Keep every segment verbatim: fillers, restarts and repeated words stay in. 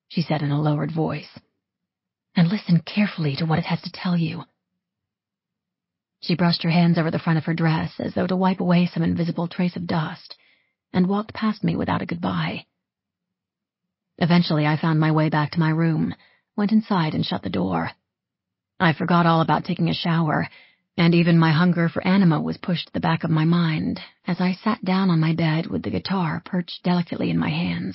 she said in a lowered voice. And listen carefully to what it has to tell you. She brushed her hands over the front of her dress as though to wipe away some invisible trace of dust, and walked past me without a goodbye. Eventually I found my way back to my room, went inside and shut the door. I forgot all about taking a shower, and even my hunger for anima was pushed to the back of my mind as I sat down on my bed with the guitar perched delicately in my hands.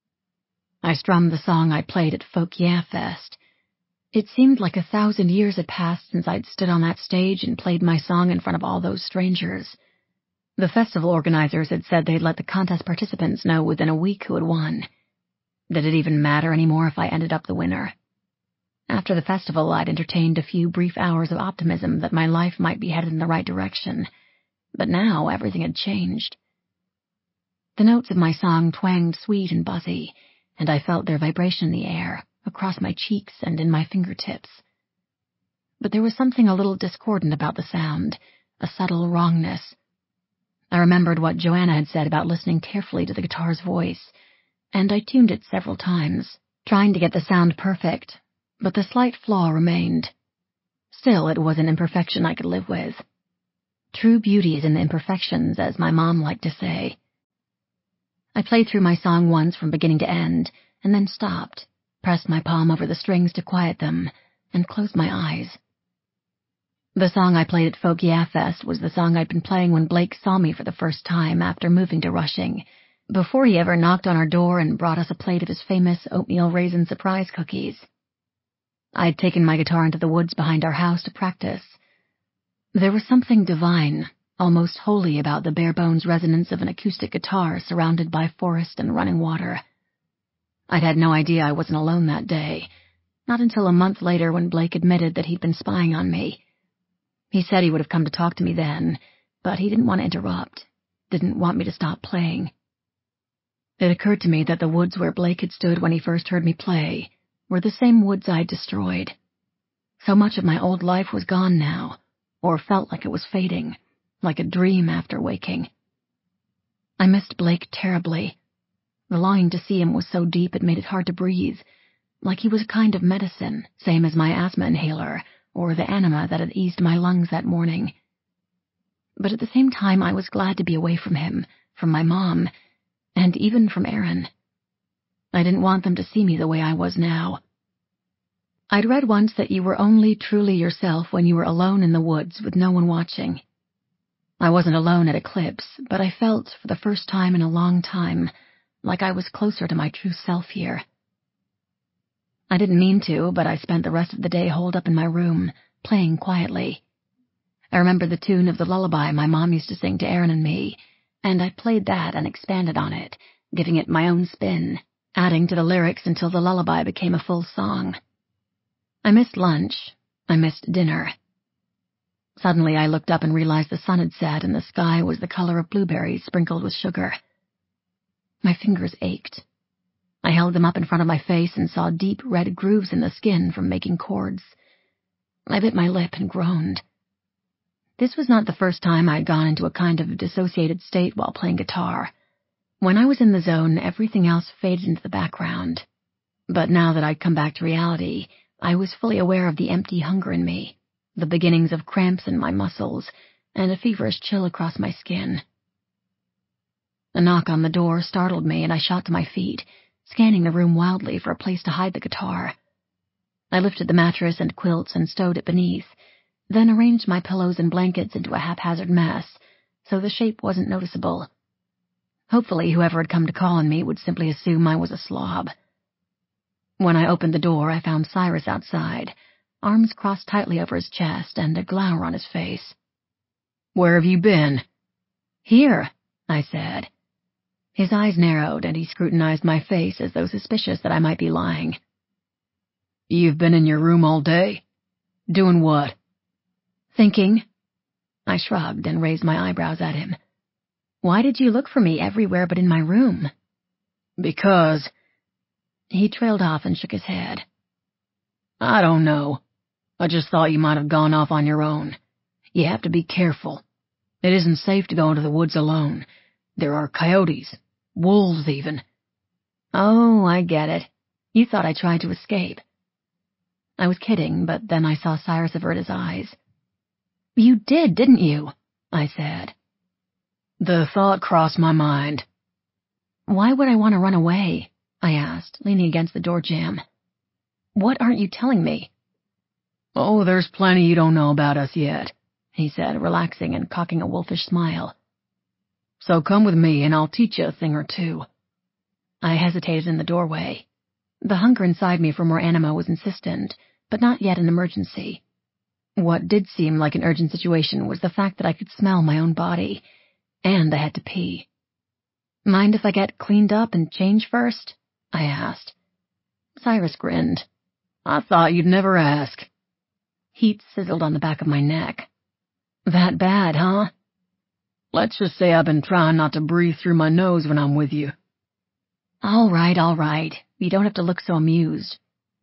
I strummed the song I played at Folk Yeah Fest. It seemed like a thousand years had passed since I'd stood on that stage and played my song in front of all those strangers. The festival organizers had said they'd let the contest participants know within a week who had won. Did it even matter anymore if I ended up the winner? After the festival, I'd entertained a few brief hours of optimism that my life might be headed in the right direction, but now everything had changed. The notes of my song twanged sweet and buzzy, and I felt their vibration in the air, across my cheeks and in my fingertips. But there was something a little discordant about the sound, a subtle wrongness. I remembered what Joanna had said about listening carefully to the guitar's voice, and I tuned it several times, trying to get the sound perfect, but the slight flaw remained. Still, it was an imperfection I could live with. True beauty is in the imperfections, as my mom liked to say. I played through my song once from beginning to end, and then stopped, pressed my palm over the strings to quiet them, and closed my eyes. The song I played at Folk Yeah Fest was the song I'd been playing when Blake saw me for the first time after moving to Rushing, before he ever knocked on our door and brought us a plate of his famous oatmeal raisin surprise cookies. I'd taken my guitar into the woods behind our house to practice. There was something divine, almost holy about the bare-bones resonance of an acoustic guitar surrounded by forest and running water. I'd had no idea I wasn't alone that day, not until a month later when Blake admitted that he'd been spying on me. He said he would have come to talk to me then, but he didn't want to interrupt, didn't want me to stop playing. It occurred to me that the woods where Blake had stood when he first heard me play were the same woods I'd destroyed. So much of my old life was gone now, or felt like it was fading, like a dream after waking. I missed Blake terribly. The longing to see him was so deep it made it hard to breathe, like he was a kind of medicine, same as my asthma inhaler, or the anima that had eased my lungs that morning. But at the same time I was glad to be away from him, from my mom, and even from Aaron. I didn't want them to see me the way I was now. I'd read once that you were only truly yourself when you were alone in the woods with no one watching. I wasn't alone at Eclipse, but I felt, for the first time in a long time, like I was closer to my true self here. I didn't mean to, but I spent the rest of the day holed up in my room, playing quietly. I remembered the tune of the lullaby my mom used to sing to Aaron and me, and I played that and expanded on it, giving it my own spin, adding to the lyrics until the lullaby became a full song. I missed lunch. I missed dinner. Suddenly I looked up and realized the sun had set and the sky was the color of blueberries sprinkled with sugar. My fingers ached. I held them up in front of my face and saw deep red grooves in the skin from making chords. I bit my lip and groaned. This was not the first time I'd gone into a kind of dissociated state while playing guitar. When I was in the zone, everything else faded into the background. But now that I'd come back to reality, I was fully aware of the empty hunger in me, the beginnings of cramps in my muscles, and a feverish chill across my skin. A knock on the door startled me, and I shot to my feet, scanning the room wildly for a place to hide the guitar. I lifted the mattress and quilts and stowed it beneath, then arranged my pillows and blankets into a haphazard mess, so the shape wasn't noticeable. Hopefully whoever had come to call on me would simply assume I was a slob. When I opened the door, I found Cyrus outside, arms crossed tightly over his chest and a glower on his face. "Where have you been?" "Here," I said. His eyes narrowed, and he scrutinized my face as though suspicious that I might be lying. "You've been in your room all day? Doing what?" "Thinking." I shrugged and raised my eyebrows at him. "Why did you look for me everywhere but in my room?" "Because—" He trailed off and shook his head. "I don't know. I just thought you might have gone off on your own. You have to be careful. It isn't safe to go into the woods alone. There are coyotes, wolves even." "Oh, I get it." You thought I tried to escape." I was kidding, but then I saw Cyrus avert his eyes. "You did, didn't you?" I said. "The thought crossed my mind." "Why would I want to run away?" I asked, leaning against the door jamb. "What aren't you telling me?" "Oh, there's plenty you don't know about us yet," he said, relaxing and cocking a wolfish smile. "So come with me and I'll teach you a thing or two." I hesitated in the doorway. The hunger inside me for more animo was insistent, but not yet an emergency. What did seem like an urgent situation was the fact that I could smell my own body, and I had to pee. "Mind if I get cleaned up and change first?" I asked. Cyrus grinned. "I thought you'd never ask." Heat sizzled on the back of my neck. "That bad, huh?" "Let's just say I've been trying not to breathe through my nose when I'm with you." All right, all right. You don't have to look so amused."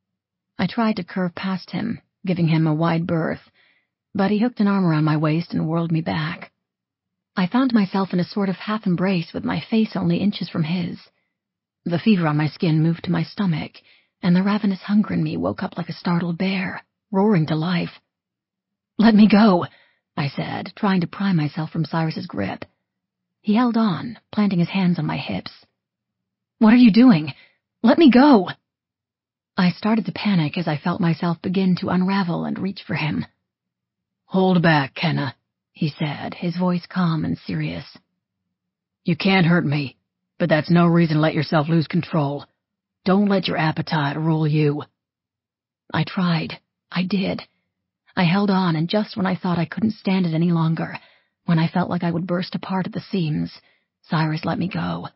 I tried to curve past him, giving him a wide berth, but he hooked an arm around my waist and whirled me back. I found myself in a sort of half-embrace with my face only inches from his. The fever on my skin moved to my stomach, and the ravenous hunger in me woke up like a startled bear, roaring to life. "Let me go," I said, trying to pry myself from Cyrus's grip. He held on, planting his hands on my hips. "What are you doing? Let me go!" I started to panic as I felt myself begin to unravel and reach for him. "Hold back, Kenna," he said, his voice calm and serious. "You can't hurt me, but that's no reason to let yourself lose control. Don't let your appetite rule you." I tried. I did. I held on, and just when I thought I couldn't stand it any longer, when I felt like I would burst apart at the seams, Cyrus let me go.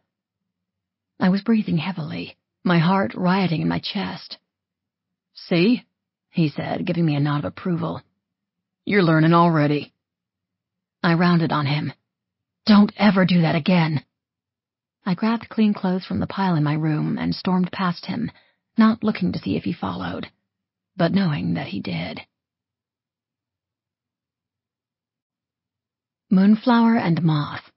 I was breathing heavily, my heart rioting in my chest. "See?" he said, giving me a nod of approval. "You're learning already." I rounded on him. "Don't ever do that again." I grabbed clean clothes from the pile in my room and stormed past him, not looking to see if he followed, but knowing that he did. Moonflower and Moth.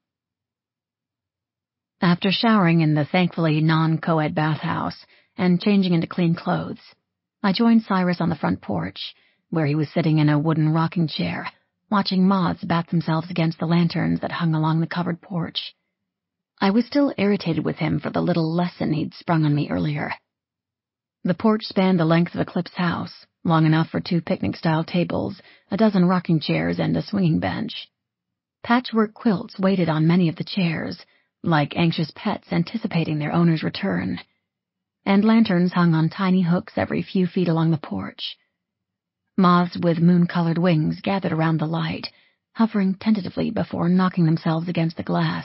After showering in the thankfully non-co-ed bathhouse and changing into clean clothes, I joined Cyrus on the front porch, where he was sitting in a wooden rocking chair, watching moths bat themselves against the lanterns that hung along the covered porch. I was still irritated with him for the little lesson he'd sprung on me earlier. The porch spanned the length of Eclipse House, long enough for two picnic-style tables, a dozen rocking chairs, and a swinging bench. Patchwork quilts waited on many of the chairs, like anxious pets anticipating their owner's return, and lanterns hung on tiny hooks every few feet along the porch. Moths with moon-colored wings gathered around the light, hovering tentatively before knocking themselves against the glass.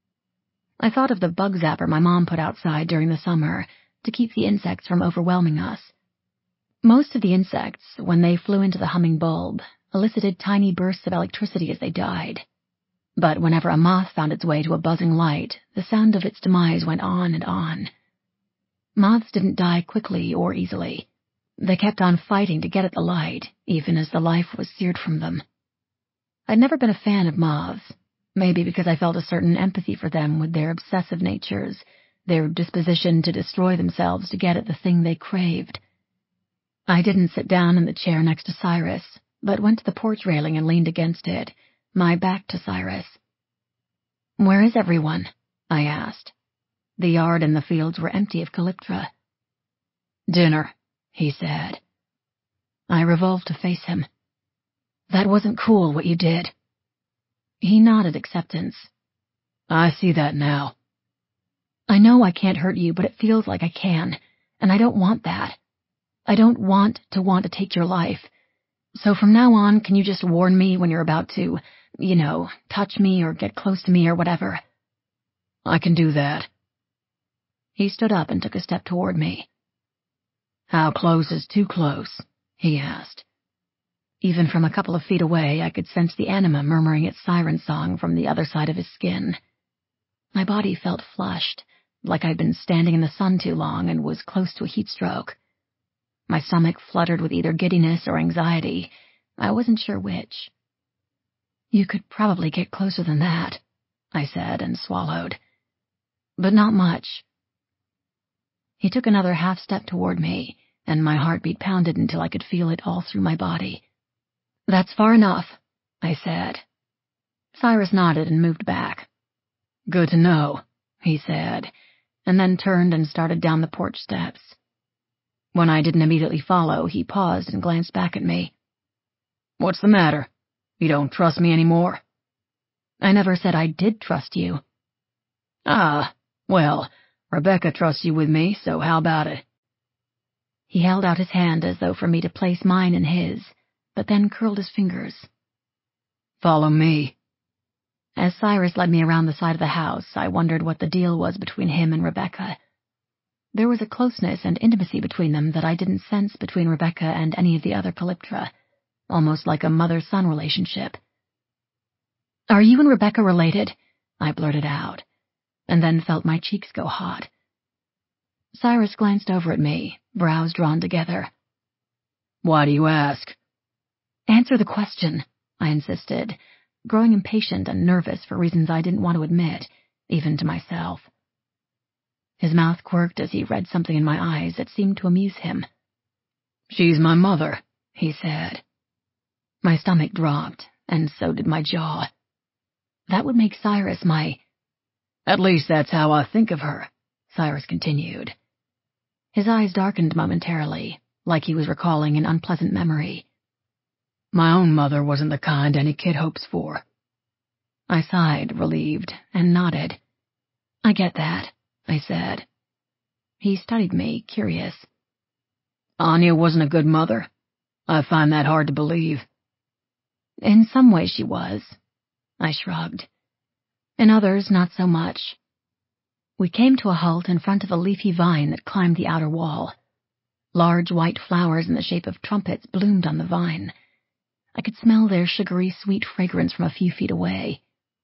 I thought of the bug zapper my mom put outside during the summer to keep the insects from overwhelming us. Most of the insects, when they flew into the humming bulb, elicited tiny bursts of electricity as they died. But whenever a moth found its way to a buzzing light, the sound of its demise went on and on. Moths didn't die quickly or easily. They kept on fighting to get at the light, even as the life was seared from them. I'd never been a fan of moths, maybe because I felt a certain empathy for them with their obsessive natures, their disposition to destroy themselves to get at the thing they craved. I didn't sit down in the chair next to Cyrus, but went to the porch railing and leaned against it, my back to Cyrus. "Where is everyone?" I asked. The yard and the fields were empty of Calyptra. "Dinner," he said. I revolved to face him. "That wasn't cool, what you did." He nodded acceptance. "I see that now." "I know I can't hurt you, but it feels like I can, and I don't want that. I don't want to want to take your life. So from now on, can you just warn me when you're about to, you know, touch me or get close to me or whatever?" "I can do that." He stood up and took a step toward me. "How close is too close?" he asked. Even from a couple of feet away, I could sense the anima murmuring its siren song from the other side of his skin. My body felt flushed, like I'd been standing in the sun too long and was close to a heat stroke. My stomach fluttered with either giddiness or anxiety. I wasn't sure which. "You could probably get closer than that," I said and swallowed. "But not much." He took another half step toward me, and my heartbeat pounded until I could feel it all through my body. "That's far enough," I said. Cyrus nodded and moved back. "Good to know," he said, and then turned and started down the porch steps. When I didn't immediately follow, he paused and glanced back at me. "What's the matter? You don't trust me anymore?" "I never said I did trust you." "Ah, well, Rebecca trusts you with me, so how about it?" He held out his hand as though for me to place mine in his, but then curled his fingers. "Follow me." As Cyrus led me around the side of the house, I wondered what the deal was between him and Rebecca. There was a closeness and intimacy between them that I didn't sense between Rebecca and any of the other Calyptra, almost like a mother-son relationship. "Are you and Rebecca related?" I blurted out, and then felt my cheeks go hot. Cyrus glanced over at me, brows drawn together. "Why do you ask?" "Answer the question," I insisted, growing impatient and nervous for reasons I didn't want to admit, even to myself. His mouth quirked as he read something in my eyes that seemed to amuse him. "She's my mother," he said. My stomach dropped, and so did my jaw. That would make Cyrus my... "At least that's how I think of her," Cyrus continued. His eyes darkened momentarily, like he was recalling an unpleasant memory. "My own mother wasn't the kind any kid hopes for." I sighed, relieved, and nodded. "I get that," I said. He studied me, curious. "Anya wasn't a good mother? I find that hard to believe." "In some ways she was," I shrugged. "In others, not so much." We came to a halt in front of a leafy vine that climbed the outer wall. Large white flowers in the shape of trumpets bloomed on the vine. I could smell their sugary, sweet fragrance from a few feet away.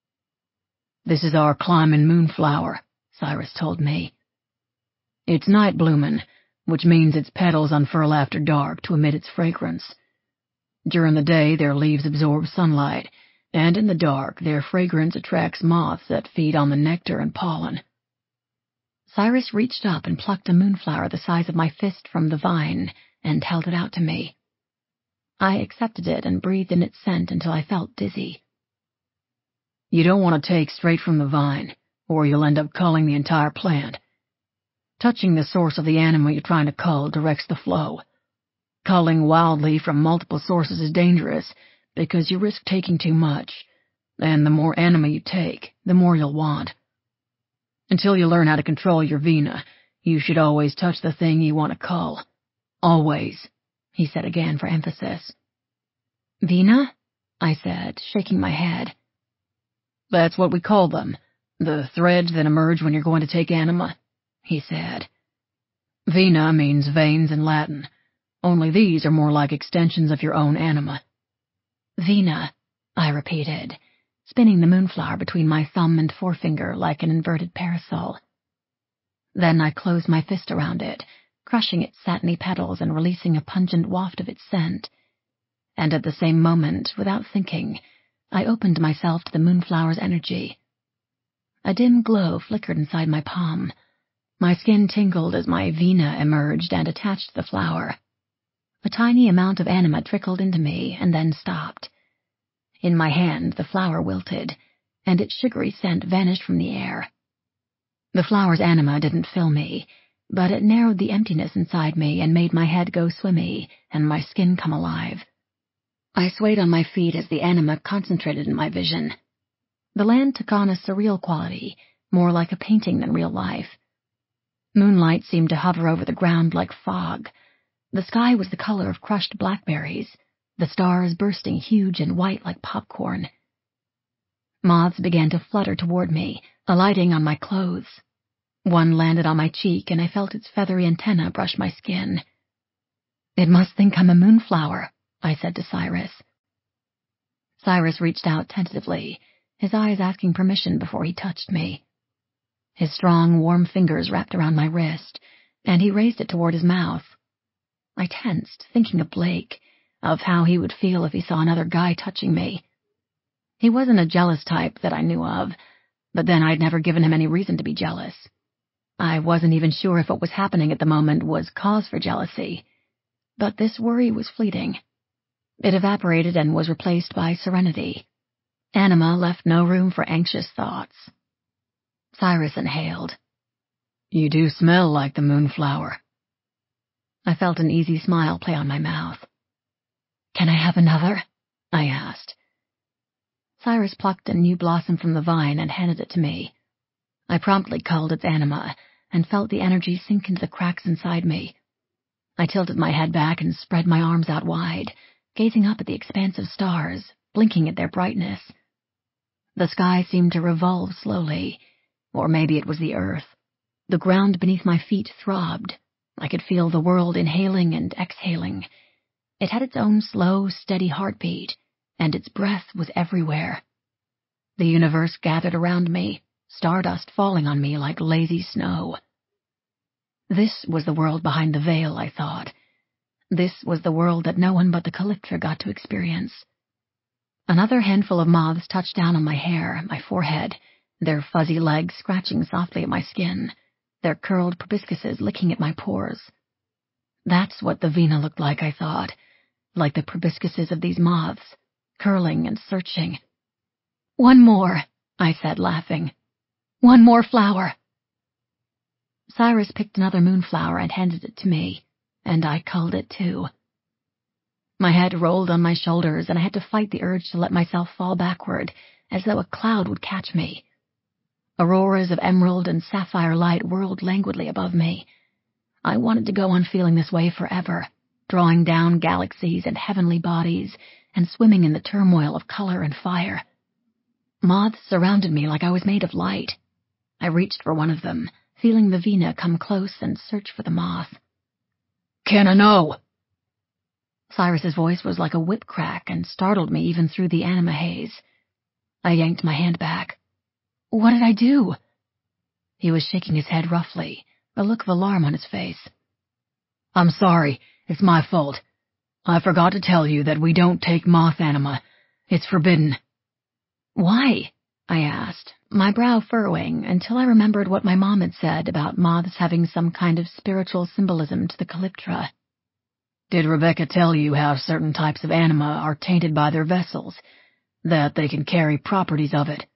"This is our climbing moonflower," Cyrus told me. "It's night bloomin', which means its petals unfurl after dark to emit its fragrance. During the day, their leaves absorb sunlight, and in the dark, their fragrance attracts moths that feed on the nectar and pollen." Cyrus reached up and plucked a moonflower the size of my fist from the vine and held it out to me. I accepted it and breathed in its scent until I felt dizzy. "You don't want to take straight from the vine, or you'll end up culling the entire plant. Touching the source of the animal you're trying to cull directs the flow. Culling wildly from multiple sources is dangerous because you risk taking too much, and the more anima you take, the more you'll want. Until you learn how to control your vena, you should always touch the thing you want to cull. Always," he said again for emphasis. "Vena?" I said, shaking my head. "That's what we call them, the threads that emerge when you're going to take anima," he said. "Vena means veins in Latin, only these are more like extensions of your own anima." "Vena," I repeated, spinning the moonflower between my thumb and forefinger like an inverted parasol. Then I closed my fist around it, crushing its satiny petals and releasing a pungent waft of its scent. And at the same moment, without thinking, I opened myself to the moonflower's energy. A dim glow flickered inside my palm. My skin tingled as my vena emerged and attached to the flower. A tiny amount of anima trickled into me and then stopped. In my hand, the flower wilted, and its sugary scent vanished from the air. The flower's anima didn't fill me, but it narrowed the emptiness inside me and made my head go swimmy and my skin come alive. I swayed on my feet as the anima concentrated in my vision. The land took on a surreal quality, more like a painting than real life. Moonlight seemed to hover over the ground like fog. The sky was the color of crushed blackberries, the stars bursting huge and white like popcorn. Moths began to flutter toward me, alighting on my clothes. One landed on my cheek, and I felt its feathery antenna brush my skin. "It must think I'm a moonflower," I said to Cyrus. Cyrus reached out tentatively, his eyes asking permission before he touched me. His strong, warm fingers wrapped around my wrist, and he raised it toward his mouth. I tensed, thinking of Blake, of how he would feel if he saw another guy touching me. He wasn't a jealous type that I knew of, but then I'd never given him any reason to be jealous. I wasn't even sure if what was happening at the moment was cause for jealousy, but this worry was fleeting. It evaporated and was replaced by serenity. Anima left no room for anxious thoughts. Cyrus inhaled. You do smell like the moonflower. I felt an easy smile play on my mouth. Can I have another? I asked. Cyrus plucked a new blossom from the vine and handed it to me. I promptly culled its anima and felt the energy sink into the cracks inside me. I tilted my head back and spread my arms out wide, gazing up at the expanse of stars, blinking at their brightness. The sky seemed to revolve slowly, or maybe it was the earth. The ground beneath my feet throbbed. I could feel the world inhaling and exhaling. It had its own slow, steady heartbeat, and its breath was everywhere. The universe gathered around me, stardust falling on me like lazy snow. This was the world behind the veil, I thought. This was the world that no one but the Calyptra got to experience. Another handful of moths touched down on my hair, my forehead, their fuzzy legs scratching softly at my skin, their curled proboscises licking at my pores. That's what the Vina looked like, I thought, like the proboscises of these moths, curling and searching. One more, I said, laughing. One more flower. Cyrus picked another moonflower and handed it to me, and I culled it too. My head rolled on my shoulders, and I had to fight the urge to let myself fall backward, as though a cloud would catch me. Auroras of emerald and sapphire light whirled languidly above me. I wanted to go on feeling this way forever, drawing down galaxies and heavenly bodies, and swimming in the turmoil of color and fire. Moths surrounded me like I was made of light. I reached for one of them, feeling the Vina come close and search for the moth. Can I know? Cyrus's voice was like a whip crack and startled me even through the anima haze. I yanked my hand back. What did I do? He was shaking his head roughly, a look of alarm on his face. I'm sorry, it's my fault. I forgot to tell you that we don't take moth anima. It's forbidden. Why? I asked, my brow furrowing until I remembered what my mom had said about moths having some kind of spiritual symbolism to the Calyptra. Did Rebecca tell you how certain types of anima are tainted by their vessels, that they can carry properties of it?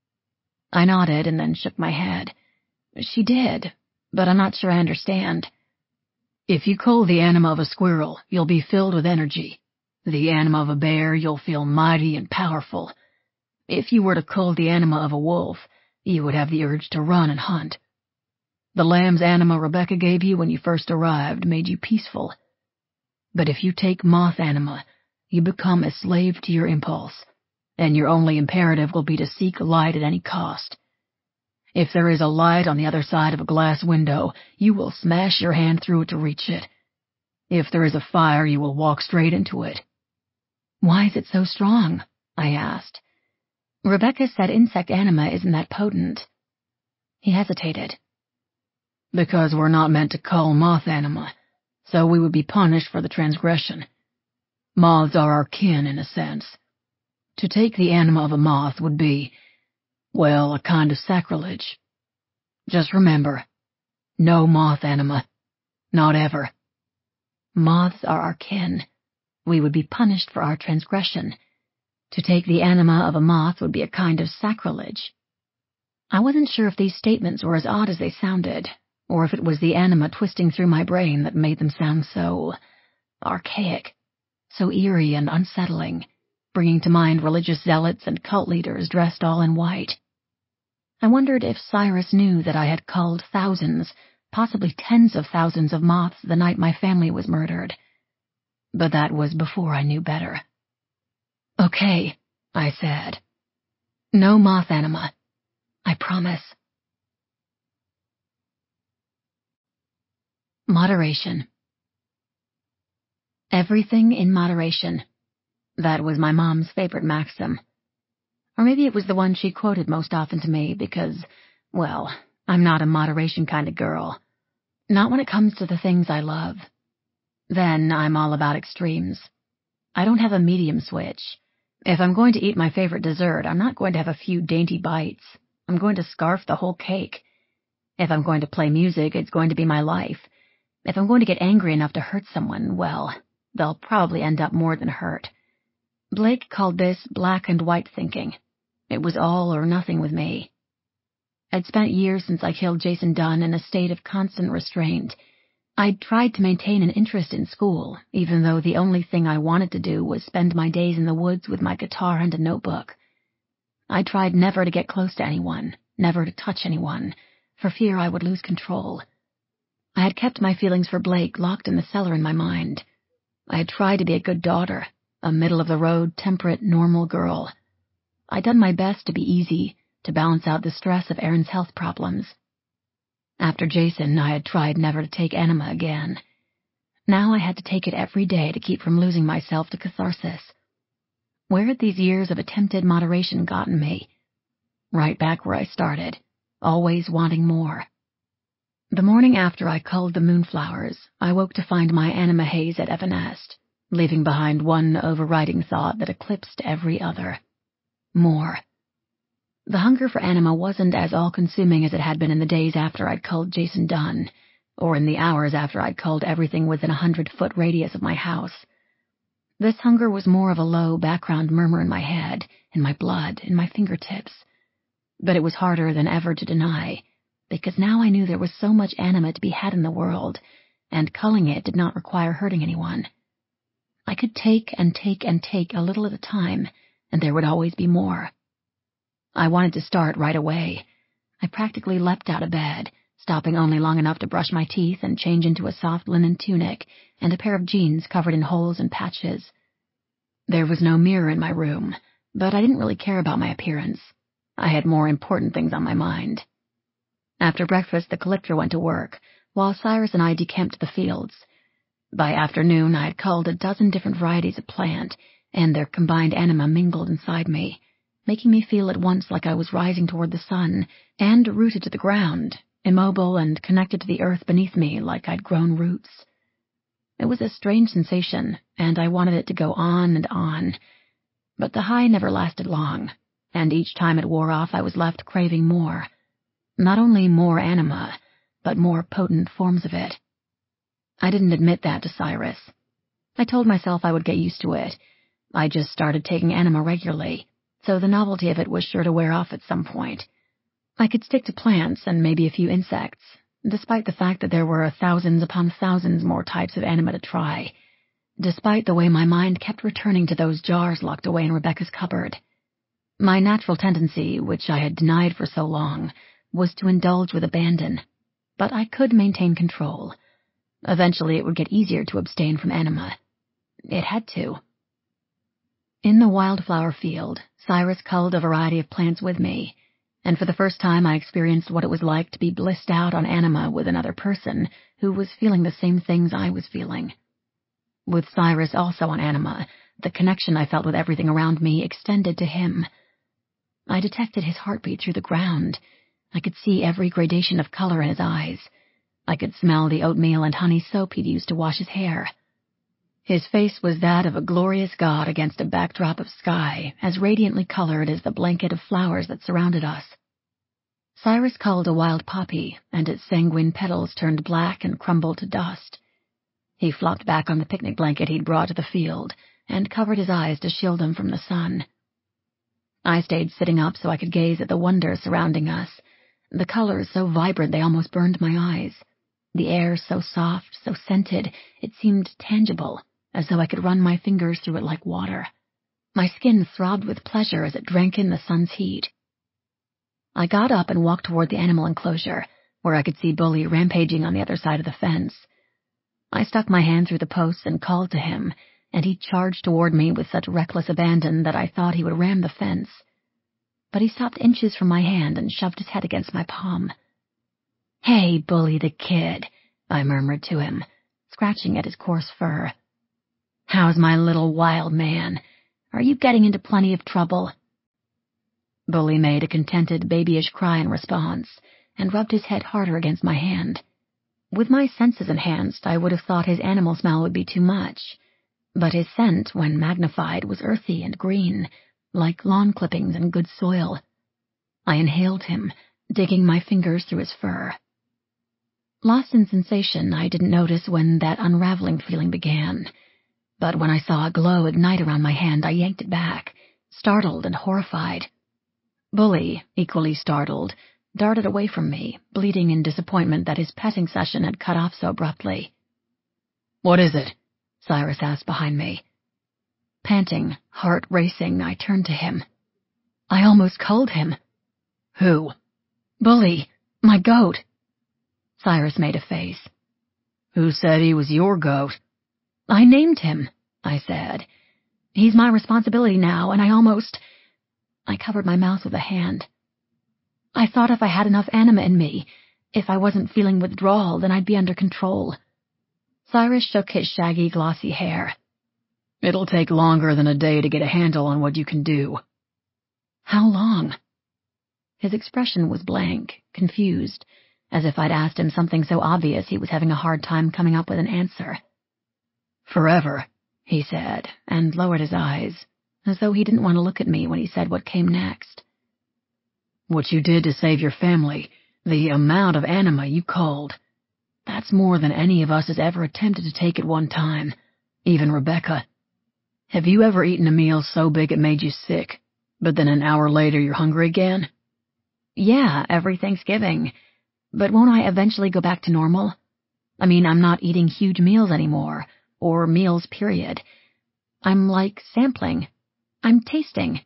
I nodded and then shook my head. She did, but I'm not sure I understand. If you cull the anima of a squirrel, you'll be filled with energy. The anima of a bear, you'll feel mighty and powerful. If you were to cull the anima of a wolf, you would have the urge to run and hunt. The lamb's anima Rebecca gave you when you first arrived made you peaceful. But if you take moth anima, you become a slave to your impulse, and your only imperative will be to seek light at any cost. If there is a light on the other side of a glass window, you will smash your hand through it to reach it. If there is a fire, you will walk straight into it. Why is it so strong? I asked. Rebecca said insect anima isn't that potent. He hesitated. Because we're not meant to cull moth anima, so we would be punished for the transgression. Moths are our kin, in a sense. To take the anima of a moth would be, well, a kind of sacrilege. Just remember, no moth anima. Not ever. Moths are our kin. We would be punished for our transgression. To take the anima of a moth would be a kind of sacrilege. I wasn't sure if these statements were as odd as they sounded, or if it was the anima twisting through my brain that made them sound so archaic, so eerie and unsettling, bringing to mind religious zealots and cult leaders dressed all in white. I wondered if Cyrus knew that I had culled thousands, possibly tens of thousands of moths the night my family was murdered. But that was before I knew better. Okay, I said. No moth anima. I promise. Moderation. Everything in moderation. That was my mom's favorite maxim. Or maybe it was the one she quoted most often to me because, well, I'm not a moderation kind of girl. Not when it comes to the things I love. Then I'm all about extremes. I don't have a medium switch. If I'm going to eat my favorite dessert, I'm not going to have a few dainty bites. I'm going to scarf the whole cake. If I'm going to play music, it's going to be my life. If I'm going to get angry enough to hurt someone, well, they'll probably end up more than hurt. Blake called this black and white thinking. It was all or nothing with me. I'd spent years since I killed Jason Dunn in a state of constant restraint. I'd tried to maintain an interest in school, even though the only thing I wanted to do was spend my days in the woods with my guitar and a notebook. I tried never to get close to anyone, never to touch anyone, for fear I would lose control. I had kept my feelings for Blake locked in the cellar in my mind. I had tried to be a good daughter, a middle-of-the-road, temperate, normal girl. I'd done my best to be easy, to balance out the stress of Aaron's health problems. After Jason, I had tried never to take enema again. Now I had to take it every day to keep from losing myself to catharsis. Where had these years of attempted moderation gotten me? Right back where I started, always wanting more. The morning after I culled the moonflowers, I woke to find my anima haze at Evanesced, leaving behind one overriding thought that eclipsed every other. More. The hunger for anima wasn't as all-consuming as it had been in the days after I'd culled Jason Dunn, or in the hours after I'd culled everything within a hundred-foot radius of my house. This hunger was more of a low background murmur in my head, in my blood, in my fingertips. But it was harder than ever to deny, because now I knew there was so much anima to be had in the world, and culling it did not require hurting anyone. I could take and take and take a little at a time, and there would always be more. I wanted to start right away. I practically leapt out of bed, stopping only long enough to brush my teeth and change into a soft linen tunic and a pair of jeans covered in holes and patches. There was no mirror in my room, but I didn't really care about my appearance. I had more important things on my mind. After breakfast, the collector went to work, while Cyrus and I decamped the fields. By afternoon, I had culled a dozen different varieties of plant, and their combined anima mingled inside me, making me feel at once like I was rising toward the sun, and rooted to the ground, immobile and connected to the earth beneath me like I'd grown roots. It was a strange sensation, and I wanted it to go on and on. But the high never lasted long, and each time it wore off I was left craving more. Not only more anima, but more potent forms of it. I didn't admit that to Cyrus. I told myself I would get used to it. I just started taking anima regularly, so the novelty of it was sure to wear off at some point. I could stick to plants and maybe a few insects, despite the fact that there were thousands upon thousands more types of anima to try, despite the way my mind kept returning to those jars locked away in Rebecca's cupboard. My natural tendency, which I had denied for so long, was to indulge with abandon, but I could maintain control. Eventually it would get easier to abstain from anima. It had to. In the wildflower field, Cyrus culled a variety of plants with me, and for the first time I experienced what it was like to be blissed out on anima with another person who was feeling the same things I was feeling. With Cyrus also on anima, the connection I felt with everything around me extended to him. I detected his heartbeat through the ground. I could see every gradation of color in his eyes. I could smell the oatmeal and honey soap he'd used to wash his hair. His face was that of a glorious god against a backdrop of sky, as radiantly colored as the blanket of flowers that surrounded us. Cyrus culled a wild poppy, and its sanguine petals turned black and crumbled to dust. He flopped back on the picnic blanket he'd brought to the field, and covered his eyes to shield them from the sun. I stayed sitting up so I could gaze at the wonder surrounding us, the colors so vibrant they almost burned my eyes, the air so soft, so scented, it seemed tangible, as though I could run my fingers through it like water. My skin throbbed with pleasure as it drank in the sun's heat. I got up and walked toward the animal enclosure, where I could see Bully rampaging on the other side of the fence. I stuck my hand through the posts and called to him, and he charged toward me with such reckless abandon that I thought he would ram the fence. But he stopped inches from my hand and shoved his head against my palm. "Hey, Bully the Kid," I murmured to him, scratching at his coarse fur. "How's my little wild man? Are you getting into plenty of trouble?" Bully made a contented, babyish cry in response, and rubbed his head harder against my hand. With my senses enhanced, I would have thought his animal smell would be too much, but his scent, when magnified, was earthy and green, like lawn clippings and good soil. I inhaled him, digging my fingers through his fur. Lost in sensation, I didn't notice when that unraveling feeling began. But when I saw a glow ignite around my hand, I yanked it back, startled and horrified. Bully, equally startled, darted away from me, bleeding in disappointment that his petting session had cut off so abruptly. "What is it?" Cyrus asked behind me. Panting, heart racing, I turned to him. I almost culled him. "Who?" "Bully, my goat." Cyrus made a face. "Who said he was your goat?" "I named him," I said. "He's my responsibility now, and I almost—" I covered my mouth with a hand. "I thought if I had enough anima in me, if I wasn't feeling withdrawal, then I'd be under control." Cyrus shook his shaggy, glossy hair. "It'll take longer than a day to get a handle on what you can do." "How long?" His expression was blank, confused, as if I'd asked him something so obvious he was having a hard time coming up with an answer. "Forever," he said, and lowered his eyes, as though he didn't want to look at me when he said what came next. "What you did to save your family, the amount of anima you culled, that's more than any of us has ever attempted to take at one time, even Rebecca. Have you ever eaten a meal so big it made you sick, but then an hour later you're hungry again?" "Yeah, every Thanksgiving. But won't I eventually go back to normal? I mean, I'm not eating huge meals anymore, or meals, period. I'm like sampling. I'm tasting."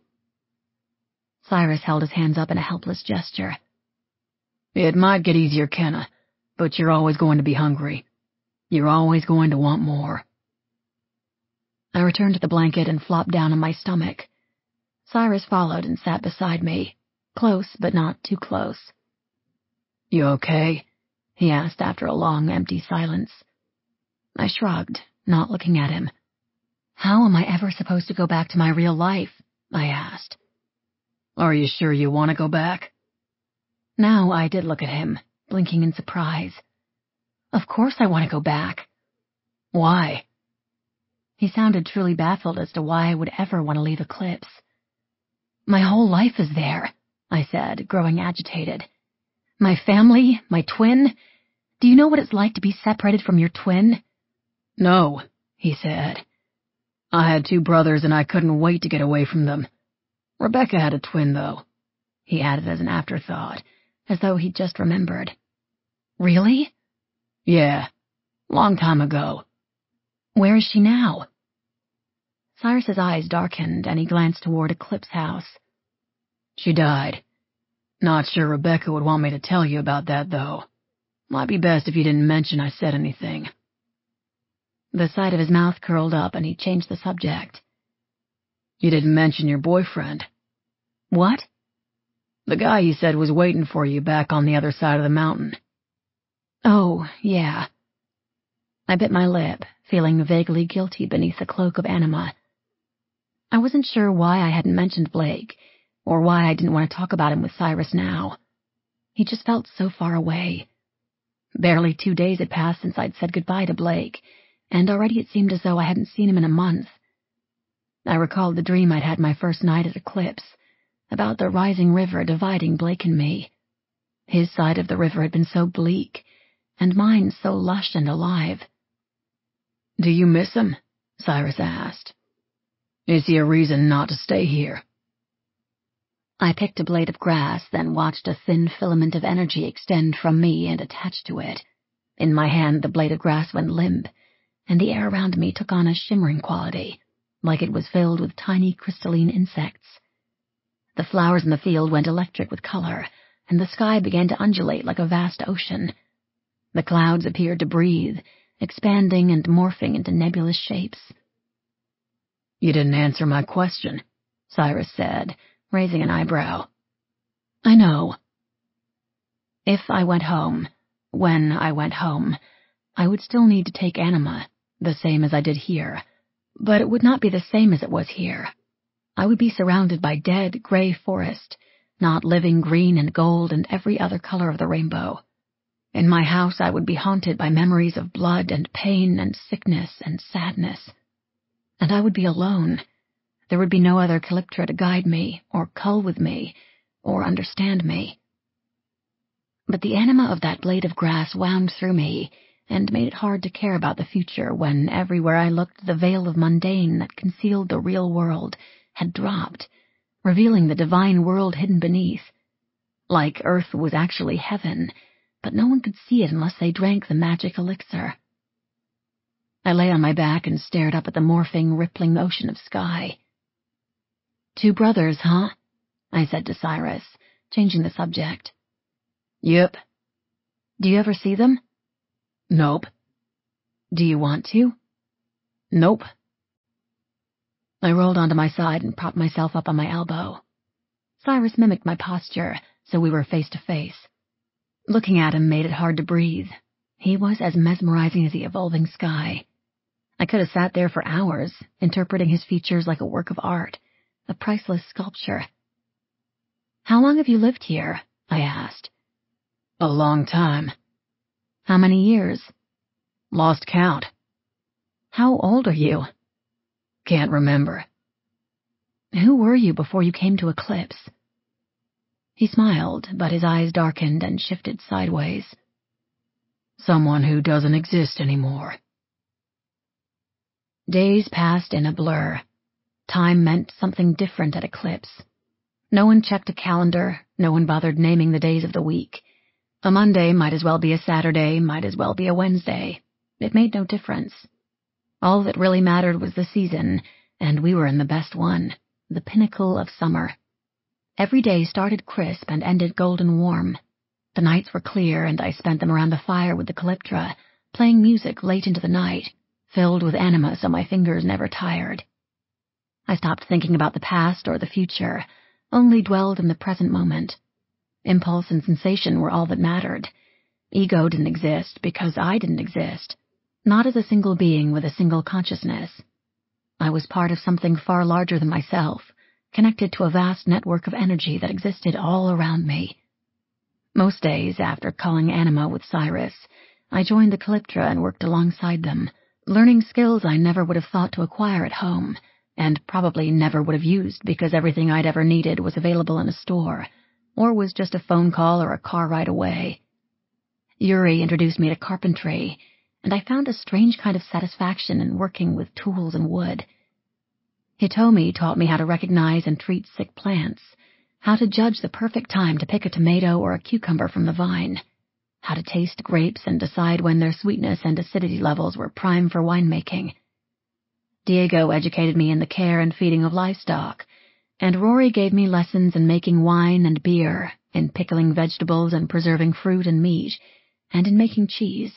Cyrus held his hands up in a helpless gesture. "It might get easier, Kenna, but you're always going to be hungry. You're always going to want more." I returned to the blanket and flopped down on my stomach. Cyrus followed and sat beside me, close but not too close. "You okay?" he asked after a long, empty silence. I shrugged, not looking at him. "How am I ever supposed to go back to my real life?" I asked. "Are you sure you want to go back?" Now I did look at him, blinking in surprise. "Of course I want to go back." "Why?" He sounded truly baffled as to why I would ever want to leave Eclipse. "My whole life is there," I said, growing agitated. "My family, my twin. Do you know what it's like to be separated from your twin?" "No," he said. "I had two brothers and I couldn't wait to get away from them. Rebecca had a twin, though," he added as an afterthought, as though he'd just remembered. "Really?" "Yeah, long time ago." "Where is she now?" Cyrus's eyes darkened, and he glanced toward Eclipse House. "She died. Not sure Rebecca would want me to tell you about that, though. Might be best if you didn't mention I said anything." The side of his mouth curled up, and he changed the subject. "You didn't mention your boyfriend." "What?" "The guy you said was waiting for you back on the other side of the mountain." "Oh, yeah." I bit my lip, feeling vaguely guilty beneath the cloak of anima. I wasn't sure why I hadn't mentioned Blake, or why I didn't want to talk about him with Cyrus now. He just felt so far away. Barely two days had passed since I'd said goodbye to Blake, and already it seemed as though I hadn't seen him in a month. I recalled the dream I'd had my first night at Eclipse, about the rising river dividing Blake and me. His side of the river had been so bleak, and mine so lush and alive. "Do you miss him?" Cyrus asked. "Is he a reason not to stay here?" I picked a blade of grass, then watched a thin filament of energy extend from me and attach to it. In my hand, the blade of grass went limp, and the air around me took on a shimmering quality, like it was filled with tiny crystalline insects. The flowers in the field went electric with color, and the sky began to undulate like a vast ocean. The clouds appeared to breathe, expanding and morphing into nebulous shapes. "You didn't answer my question," Cyrus said, raising an eyebrow. "I know." If I went home, when I went home, I would still need to take anima, the same as I did here, but it would not be the same as it was here. I would be surrounded by dead, gray forest, not living green and gold and every other color of the rainbow. In my house, I would be haunted by memories of blood and pain and sickness and sadness. And I would be alone. There would be no other Calyptra to guide me, or cull with me, or understand me. But the anima of that blade of grass wound through me and made it hard to care about the future when everywhere I looked the veil of mundane that concealed the real world had dropped, revealing the divine world hidden beneath. Like Earth was actually heaven, but no one could see it unless they drank the magic elixir. I lay on my back and stared up at the morphing, rippling ocean of sky. "Two brothers, huh?" I said to Cyrus, changing the subject. "Yep." "Do you ever see them?" "Nope." "Do you want to?" "Nope." I rolled onto my side and propped myself up on my elbow. Cyrus mimicked my posture, so we were face to face. Looking at him made it hard to breathe. He was as mesmerizing as the evolving sky. I could have sat there for hours, interpreting his features like a work of art, a priceless sculpture. "How long have you lived here?" I asked. "A long time." "How many years?" "Lost count." "How old are you?" "Can't remember." "Who were you before you came to Eclipse?" He smiled, but his eyes darkened and shifted sideways. "Someone who doesn't exist anymore." Days passed in a blur. Time meant something different at Eclipse. No one checked a calendar, no one bothered naming the days of the week. A Monday might as well be a Saturday, might as well be a Wednesday. It made no difference. All that really mattered was the season, and we were in the best one, the pinnacle of summer. Every day started crisp and ended golden warm. The nights were clear, and I spent them around the fire with the Calyptra, playing music late into the night, filled with anima so my fingers never tired. I stopped thinking about the past or the future, only dwelled in the present moment. Impulse and sensation were all that mattered. Ego didn't exist because I didn't exist, not as a single being with a single consciousness. I was part of something far larger than myself, connected to a vast network of energy that existed all around me. Most days, after calling anima with Cyrus, I joined the Calyptra and worked alongside them, learning skills I never would have thought to acquire at home, and probably never would have used because everything I'd ever needed was available in a store, or was just a phone call or a car ride away. Yuri introduced me to carpentry, and I found a strange kind of satisfaction in working with tools and wood. Hitomi taught me how to recognize and treat sick plants, how to judge the perfect time to pick a tomato or a cucumber from the vine, how to taste grapes and decide when their sweetness and acidity levels were prime for winemaking. Diego educated me in the care and feeding of livestock, and Rory gave me lessons in making wine and beer, in pickling vegetables and preserving fruit and meat, and in making cheese.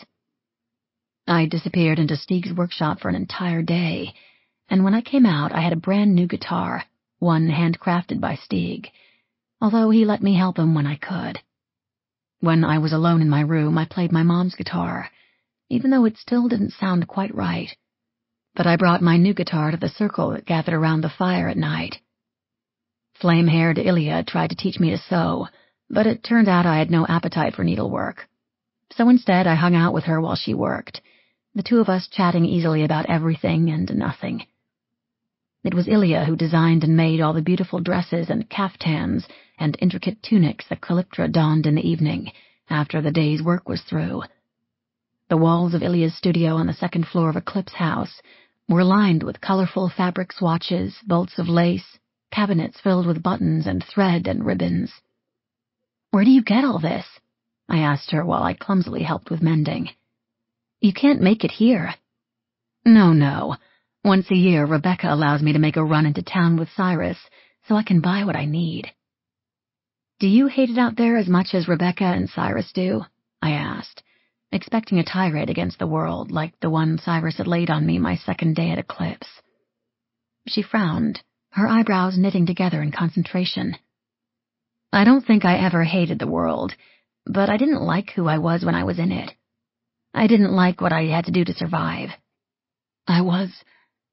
I disappeared into Stieg's workshop for an entire day, and when I came out I had a brand new guitar, one handcrafted by Stieg, although he let me help him when I could. When I was alone in my room, I played my mom's guitar, even though it still didn't sound quite right. But I brought my new guitar to the circle that gathered around the fire at night. Flame-haired Ilya tried to teach me to sew, but it turned out I had no appetite for needlework. So instead I hung out with her while she worked, the two of us chatting easily about everything and nothing. It was Ilya who designed and made all the beautiful dresses and caftans and intricate tunics that Calyptra donned in the evening, after the day's work was through. The walls of Ilya's studio on the second floor of Eclipse House were lined with colorful fabric swatches, bolts of lace, cabinets filled with buttons and thread and ribbons. "Where do you get all this?" I asked her while I clumsily helped with mending. "You can't make it here." "No, no. Once a year, Rebecca allows me to make a run into town with Cyrus so I can buy what I need." "Do you hate it out there as much as Rebecca and Cyrus do?" I asked, expecting a tirade against the world like the one Cyrus had laid on me my second day at Eclipse. She frowned, her eyebrows knitting together in concentration. "I don't think I ever hated the world, but I didn't like who I was when I was in it. I didn't like what I had to do to survive. I was—"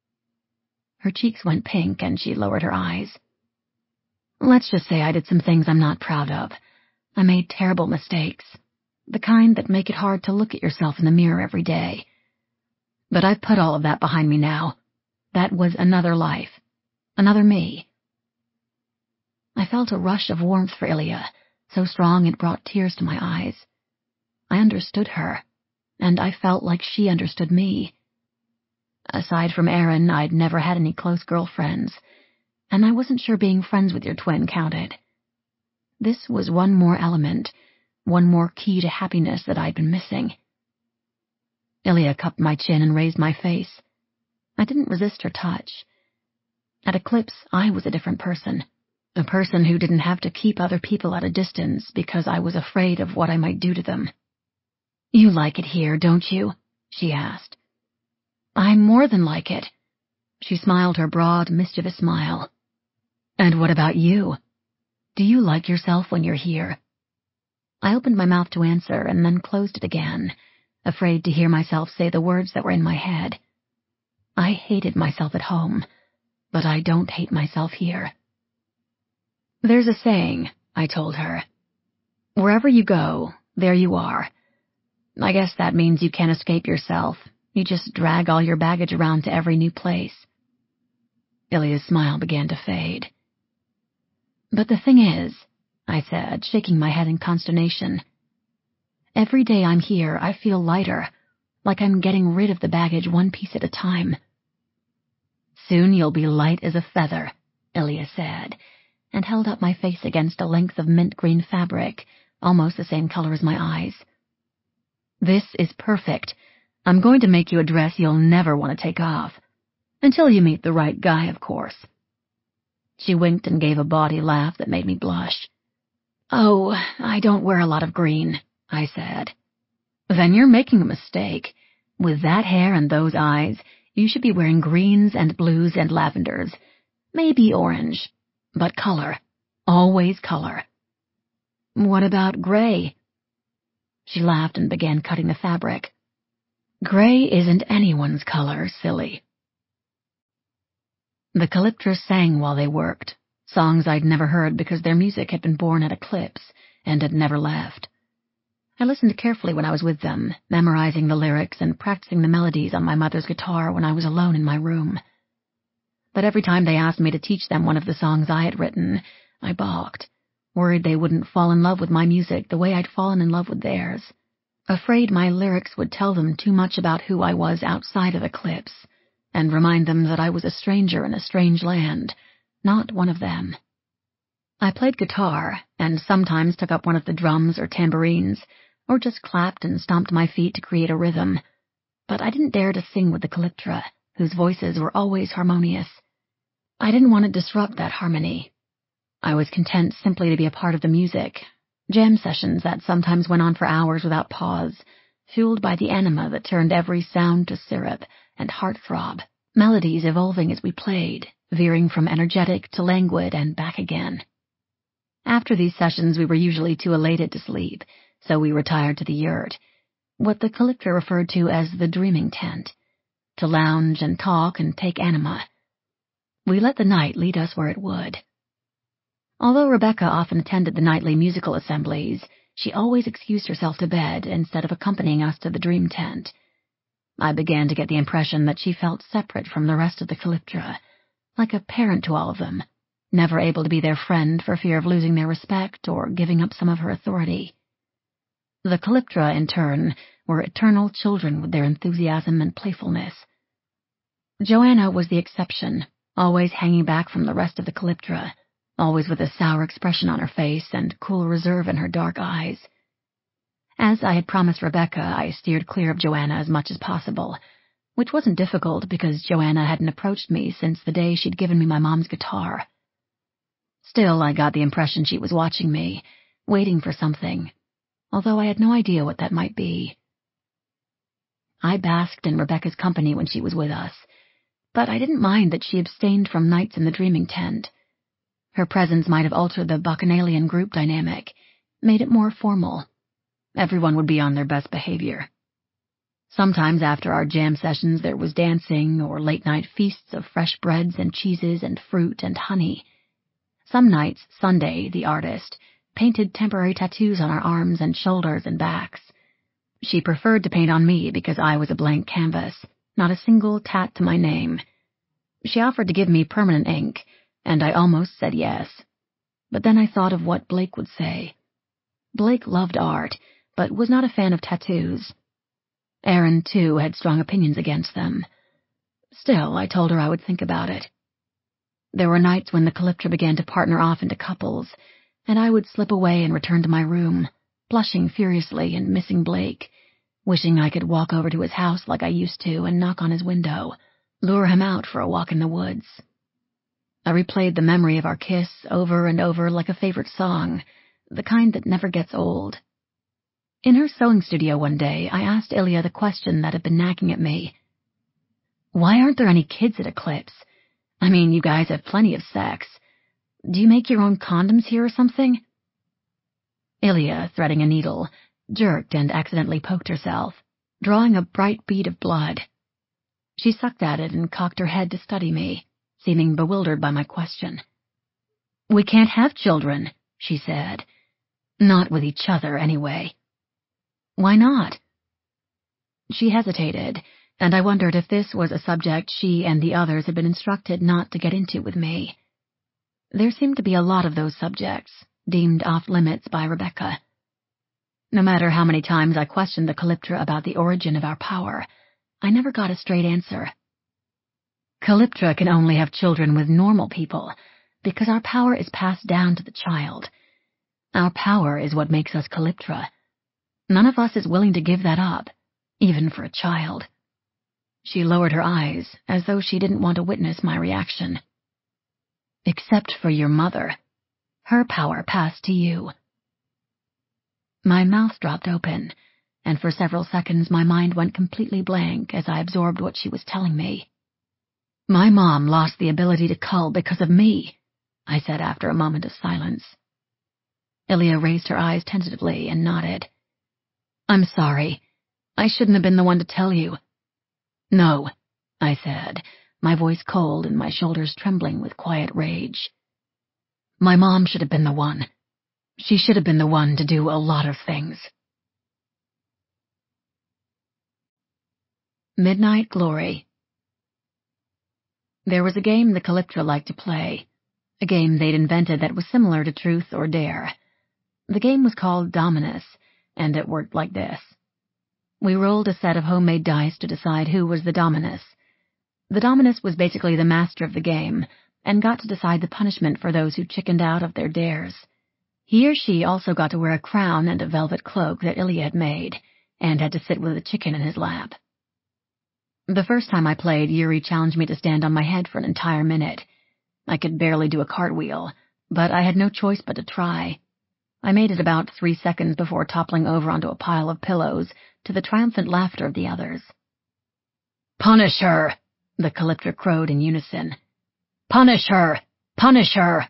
Her cheeks went pink and she lowered her eyes. "Let's just say I did some things I'm not proud of. I made terrible mistakes, the kind that make it hard to look at yourself in the mirror every day. But I've put all of that behind me now. That was another life, another me." I felt a rush of warmth for Ilya, so strong it brought tears to my eyes. I understood her, and I felt like she understood me. Aside from Erin, I'd never had any close girlfriends, and I wasn't sure being friends with your twin counted. This was one more element, one more key to happiness that I'd been missing. Ilya cupped my chin and raised my face. I didn't resist her touch. At Eclipse, I was a different person, a person who didn't have to keep other people at a distance because I was afraid of what I might do to them. "You like it here, don't you?" she asked. "I more than like it." She smiled her broad, mischievous smile. "And what about you? Do you like yourself when you're here?" I opened my mouth to answer and then closed it again, afraid to hear myself say the words that were in my head. I hated myself at home, but I don't hate myself here. "There's a saying," I told her. "Wherever you go, there you are. I guess that means you can't escape yourself. You just drag all your baggage around to every new place." Ilya's smile began to fade. "But the thing is," I said, shaking my head in consternation, "every day I'm here, I feel lighter, like I'm getting rid of the baggage one piece at a time." "Soon you'll be light as a feather," Ilya said, and held up my face against a length of mint green fabric, almost the same color as my eyes. "This is perfect. I'm going to make you a dress you'll never want to take off. Until you meet the right guy, of course." She winked and gave a bawdy laugh that made me blush. "Oh, I don't wear a lot of green," I said. "Then you're making a mistake. With that hair and those eyes, you should be wearing greens and blues and lavenders. Maybe orange. But color. Always color." "What about gray?" She laughed and began cutting the fabric. "Gray isn't anyone's color, silly." The Calyptras sang while they worked, songs I'd never heard because their music had been born at Eclipse and had never left. I listened carefully when I was with them, memorizing the lyrics and practicing the melodies on my mother's guitar when I was alone in my room. But every time they asked me to teach them one of the songs I had written, I balked, worried they wouldn't fall in love with my music the way I'd fallen in love with theirs, afraid my lyrics would tell them too much about who I was outside of Eclipse, and remind them that I was a stranger in a strange land, not one of them. I played guitar, and sometimes took up one of the drums or tambourines, or just clapped and stomped my feet to create a rhythm, but I didn't dare to sing with the Calyptra, whose voices were always harmonious. I didn't want to disrupt that harmony. I was content simply to be a part of the music, jam sessions that sometimes went on for hours without pause, fueled by the anima that turned every sound to syrup and heartthrob, melodies evolving as we played, veering from energetic to languid and back again. After these sessions, we were usually too elated to sleep, so we retired to the yurt, what the Calyptra referred to as the dreaming tent, to lounge and talk and take anima. We let the night lead us where it would. Although Rebecca often attended the nightly musical assemblies, she always excused herself to bed instead of accompanying us to the dream tent. I began to get the impression that she felt separate from the rest of the Calyptra, like a parent to all of them, never able to be their friend for fear of losing their respect or giving up some of her authority. The Calyptra, in turn, were eternal children with their enthusiasm and playfulness. Joanna was the exception, always hanging back from the rest of the Calyptra, always with a sour expression on her face and cool reserve in her dark eyes. As I had promised Rebecca, I steered clear of Joanna as much as possible, which wasn't difficult because Joanna hadn't approached me since the day she'd given me my mom's guitar. Still, I got the impression she was watching me, waiting for something, although I had no idea what that might be. I basked in Rebecca's company when she was with us, but I didn't mind that she abstained from nights in the dreaming tent. Her presence might have altered the bacchanalian group dynamic, made it more formal. Everyone would be on their best behavior. Sometimes after our jam sessions there was dancing or late-night feasts of fresh breads and cheeses and fruit and honey. Some nights, Sunday, the artist, painted temporary tattoos on our arms and shoulders and backs. She preferred to paint on me because I was a blank canvas, not a single tat to my name. She offered to give me permanent ink, and I almost said yes. But then I thought of what Blake would say. Blake loved art, but was not a fan of tattoos. Aaron, too, had strong opinions against them. Still, I told her I would think about it. There were nights when the Calyptra began to partner off into couples, and I would slip away and return to my room, blushing furiously and missing Blake, wishing I could walk over to his house like I used to and knock on his window, lure him out for a walk in the woods. I replayed the memory of our kiss over and over like a favorite song, the kind that never gets old. In her sewing studio one day, I asked Ilya the question that had been nagging at me. Why aren't there any kids at Eclipse? I mean, you guys have plenty of sex. Do you make your own condoms here or something? Ilya, threading a needle, jerked and accidentally poked herself, drawing a bright bead of blood. She sucked at it and cocked her head to study me, seeming bewildered by my question. We can't have children, she said. Not with each other, anyway. Why not? She hesitated, and I wondered if this was a subject she and the others had been instructed not to get into with me. There seemed to be a lot of those subjects, deemed off-limits by Rebecca. No matter how many times I questioned the Calyptra about the origin of our power, I never got a straight answer. Calyptra can only have children with normal people, because our power is passed down to the child. Our power is what makes us Calyptra. None of us is willing to give that up, even for a child. She lowered her eyes, as though she didn't want to witness my reaction. Except for your mother. Her power passed to you. My mouth dropped open, and for several seconds my mind went completely blank as I absorbed what she was telling me. My mom lost the ability to cull because of me, I said after a moment of silence. Ilya raised her eyes tentatively and nodded. I'm sorry. I shouldn't have been the one to tell you. No, I said, my voice cold and my shoulders trembling with quiet rage. My mom should have been the one. She should have been the one to do a lot of things. Midnight Glory. There was a game the Calyptra liked to play, a game they'd invented that was similar to Truth or Dare. The game was called Dominus, and it worked like this. We rolled a set of homemade dice to decide who was the Dominus. The Dominus was basically the master of the game, and got to decide the punishment for those who chickened out of their dares. He or she also got to wear a crown and a velvet cloak that Ilya had made, and had to sit with a chicken in his lap. The first time I played, Yuri challenged me to stand on my head for an entire minute. I could barely do a cartwheel, but I had no choice but to try. I made it about three seconds before toppling over onto a pile of pillows, to the triumphant laughter of the others. Punish her, the Calyptra crowed in unison. Punish her! Punish her!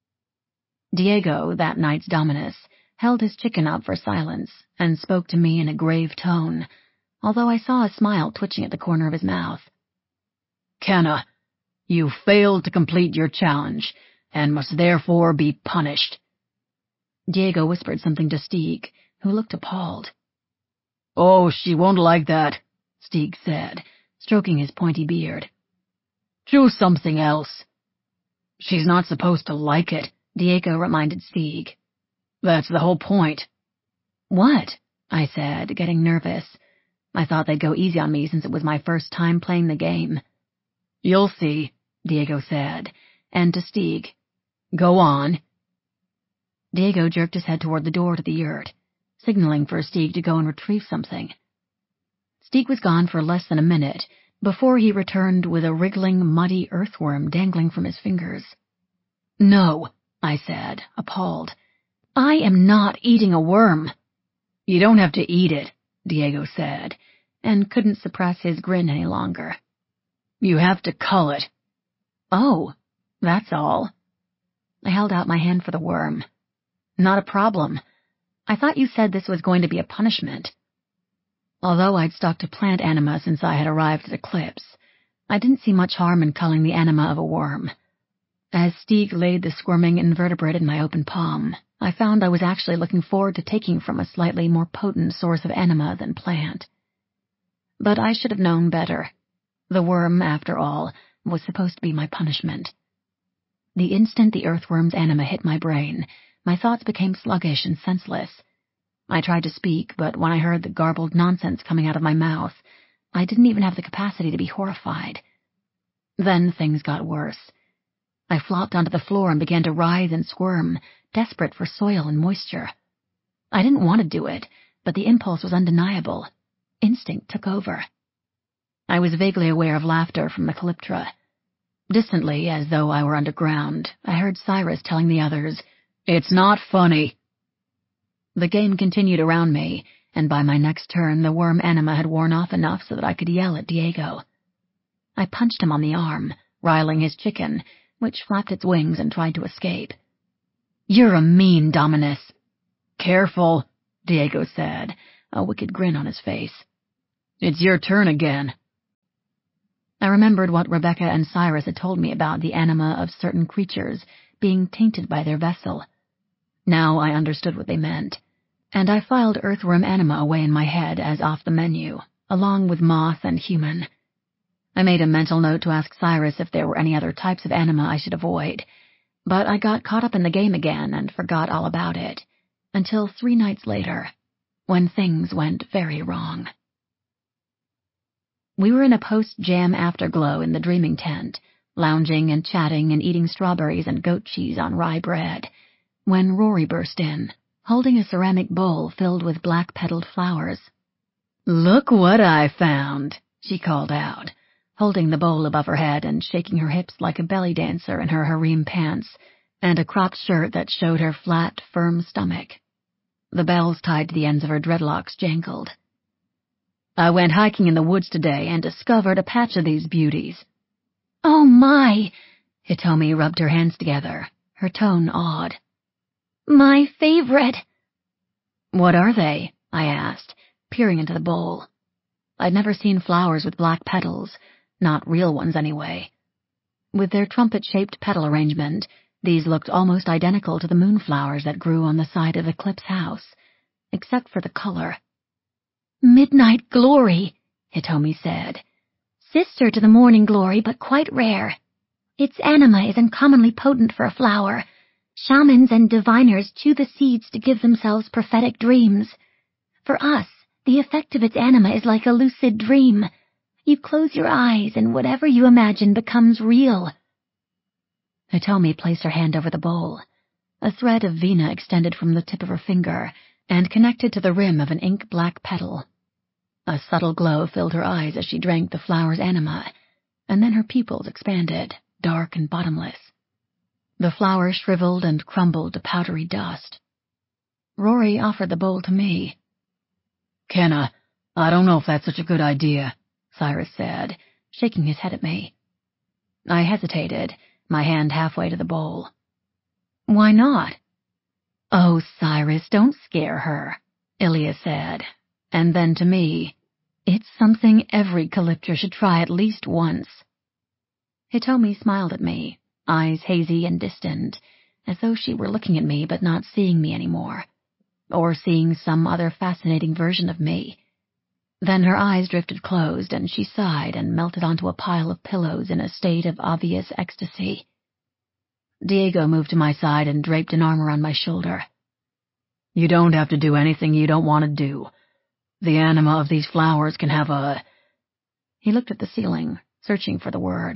Diego, that night's Dominus, held his chicken up for silence and spoke to me in a grave tone, although I saw a smile twitching at the corner of his mouth. Kenna, you failed to complete your challenge, and must therefore be punished. Diego whispered something to Stieg, who looked appalled. Oh, she won't like that, Stieg said, stroking his pointy beard. Choose something else. She's not supposed to like it, Diego reminded Stieg. That's the whole point. What? I said, getting nervous. I thought they'd go easy on me since it was my first time playing the game. You'll see, Diego said, and to Stieg, go on. Diego jerked his head toward the door to the yurt, signaling for Stieg to go and retrieve something. Stieg was gone for less than a minute before he returned with a wriggling, muddy earthworm dangling from his fingers. No, I said, appalled. I am not eating a worm. You don't have to eat it, Diego said, and couldn't suppress his grin any longer. You have to cull it. Oh, that's all. I held out my hand for the worm. Not a problem. I thought you said this was going to be a punishment. Although I'd stuck to plant anima since I had arrived at Eclipse, I didn't see much harm in culling the anima of a worm. As Stieg laid the squirming invertebrate in my open palm, I found I was actually looking forward to taking from a slightly more potent source of anima than plant. But I should have known better. The worm, after all, was supposed to be my punishment. The instant the earthworm's anima hit my brain, my thoughts became sluggish and senseless, I tried to speak, but when I heard the garbled nonsense coming out of my mouth, I didn't even have the capacity to be horrified. Then things got worse. I flopped onto the floor and began to writhe and squirm, desperate for soil and moisture. I didn't want to do it, but the impulse was undeniable. Instinct took over. I was vaguely aware of laughter from the Calyptra. Distantly, as though I were underground, I heard Cyrus telling the others, "It's not funny." The game continued around me, and by my next turn the worm enema had worn off enough so that I could yell at Diego. I punched him on the arm, riling his chicken, which flapped its wings and tried to escape. "You're a mean Dominus." "Careful," Diego said, a wicked grin on his face. "It's your turn again." I remembered what Rebecca and Cyrus had told me about the anima of certain creatures being tainted by their vessel. Now I understood what they meant, and I filed earthworm anima away in my head as off the menu, along with moth and human. I made a mental note to ask Cyrus if there were any other types of anima I should avoid, but I got caught up in the game again and forgot all about it, until three nights later, when things went very wrong. We were in a post-jam afterglow in the dreaming tent, lounging and chatting and eating strawberries and goat cheese on rye bread, when Rory burst in, holding a ceramic bowl filled with black-petaled flowers. "Look what I found," she called out, holding the bowl above her head and shaking her hips like a belly dancer in her harem pants and a cropped shirt that showed her flat, firm stomach. The bells tied to the ends of her dreadlocks jangled. "I went hiking in the woods today and discovered a patch of these beauties." "Oh, my!" Hitomi rubbed her hands together, her tone awed. "My favorite." "What are they?" I asked, peering into the bowl. I'd never seen flowers with black petals, not real ones anyway. With their trumpet-shaped petal arrangement, these looked almost identical to the moonflowers that grew on the side of Eclipse House, except for the color. "Midnight Glory," Hitomi said. "Sister to the Morning Glory, but quite rare. Its anima is uncommonly potent for a flower. Shamans and diviners chew the seeds to give themselves prophetic dreams. For us, the effect of its anima is like a lucid dream. You close your eyes and whatever you imagine becomes real." Hitomi placed her hand over the bowl. A thread of vena extended from the tip of her finger and connected to the rim of an ink-black petal. A subtle glow filled her eyes as she drank the flower's anima, and then her pupils expanded, dark and bottomless. The flower shriveled and crumbled to powdery dust. Rory offered the bowl to me. "Kenna, I don't know if that's such a good idea," Cyrus said, shaking his head at me. I hesitated, my hand halfway to the bowl. "Why not?" "Oh, Cyrus, don't scare her," Ilya said, and then to me, "It's something every Calyptra should try at least once." Hitomi smiled at me, eyes hazy and distant, as though she were looking at me but not seeing me anymore, or seeing some other fascinating version of me. Then her eyes drifted closed and she sighed and melted onto a pile of pillows in a state of obvious ecstasy. Diego moved to my side and draped an arm around my shoulder. "You don't have to do anything you don't want to do. The anima of these flowers can have a—" He looked at the ceiling, searching for the word.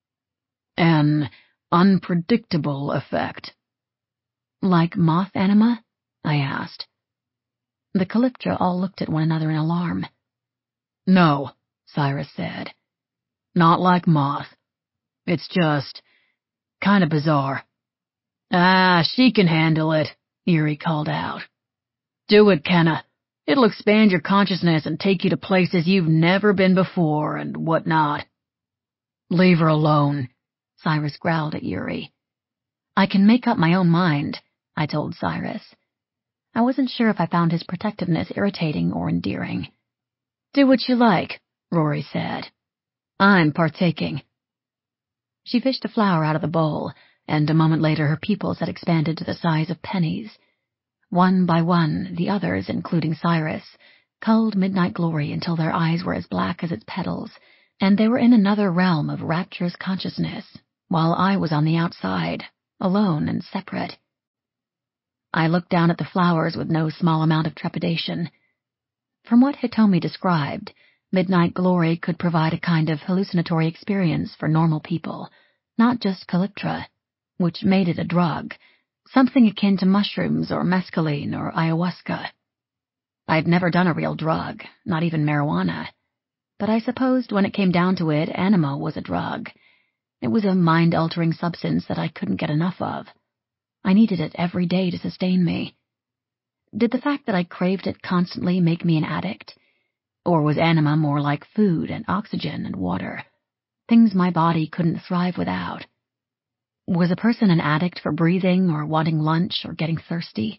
"An unpredictable effect." "Like moth anima?" I asked. The Calyptra all looked at one another in alarm. "No," Cyrus said. "Not like moth. It's just kind of bizarre." "Ah, she can handle it," Yuri called out. "Do it, Kenna. It'll expand your consciousness and take you to places you've never been before and whatnot." "Leave her alone," Cyrus growled at Yuri. "I can make up my own mind," I told Cyrus. I wasn't sure if I found his protectiveness irritating or endearing. "Do what you like," Rory said. "I'm partaking." She fished a flower out of the bowl, and a moment later her pupils had expanded to the size of pennies. One by one, the others, including Cyrus, culled Midnight Glory until their eyes were as black as its petals, and they were in another realm of rapturous consciousness, while I was on the outside, alone and separate. I looked down at the flowers with no small amount of trepidation. From what Hitomi described, Midnight Glory could provide a kind of hallucinatory experience for normal people, not just Calyptra, which made it a drug, something akin to mushrooms or mescaline or ayahuasca. I'd never done a real drug, not even marijuana, but I supposed when it came down to it, Anima was a drug. It was a mind-altering substance that I couldn't get enough of. I needed it every day to sustain me. Did the fact that I craved it constantly make me an addict? Or was Anima more like food and oxygen and water, things my body couldn't thrive without? Was a person an addict for breathing or wanting lunch or getting thirsty?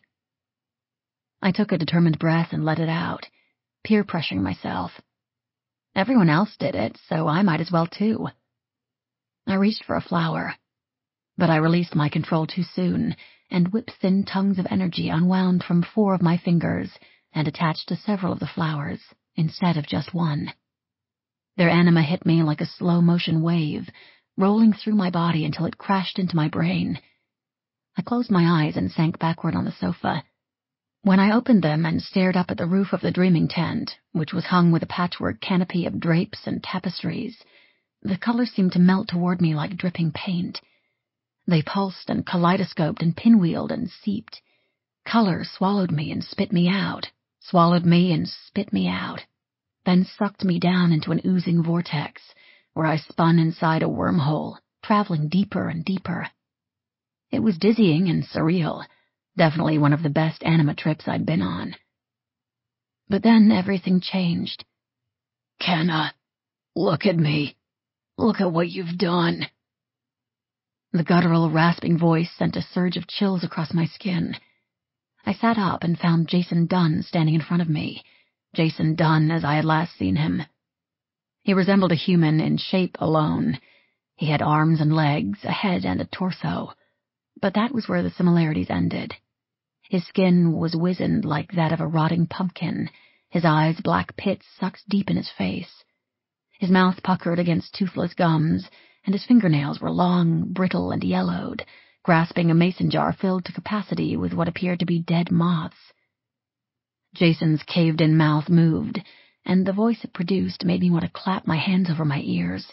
I took a determined breath and let it out, peer pressuring myself. Everyone else did it, so I might as well too. I reached for a flower, but I released my control too soon, and whip-thin tongues of energy unwound from four of my fingers and attached to several of the flowers, instead of just one. Their anima hit me like a slow-motion wave, rolling through my body until it crashed into my brain. I closed my eyes and sank backward on the sofa. When I opened them and stared up at the roof of the dreaming tent, which was hung with a patchwork canopy of drapes and tapestries, the colors seemed to melt toward me like dripping paint. They pulsed and kaleidoscoped and pinwheeled and seeped. Color swallowed me and spit me out, swallowed me and spit me out, then sucked me down into an oozing vortex, where I spun inside a wormhole, traveling deeper and deeper. It was dizzying and surreal, definitely one of the best anima trips I'd been on. But then everything changed. Kenna, look at me. Look at what you've done. The guttural, rasping voice sent a surge of chills across my skin. I sat up and found Jason Dunn standing in front of me, Jason Dunn as I had last seen him. He resembled a human in shape alone. He had arms and legs, a head and a torso, but that was where the similarities ended. His skin was wizened like that of a rotting pumpkin, his eyes black pits sucked deep in his face. His mouth puckered against toothless gums, and his fingernails were long, brittle, and yellowed, grasping a mason jar filled to capacity with what appeared to be dead moths. Jason's caved-in mouth moved, and the voice it produced made me want to clap my hands over my ears.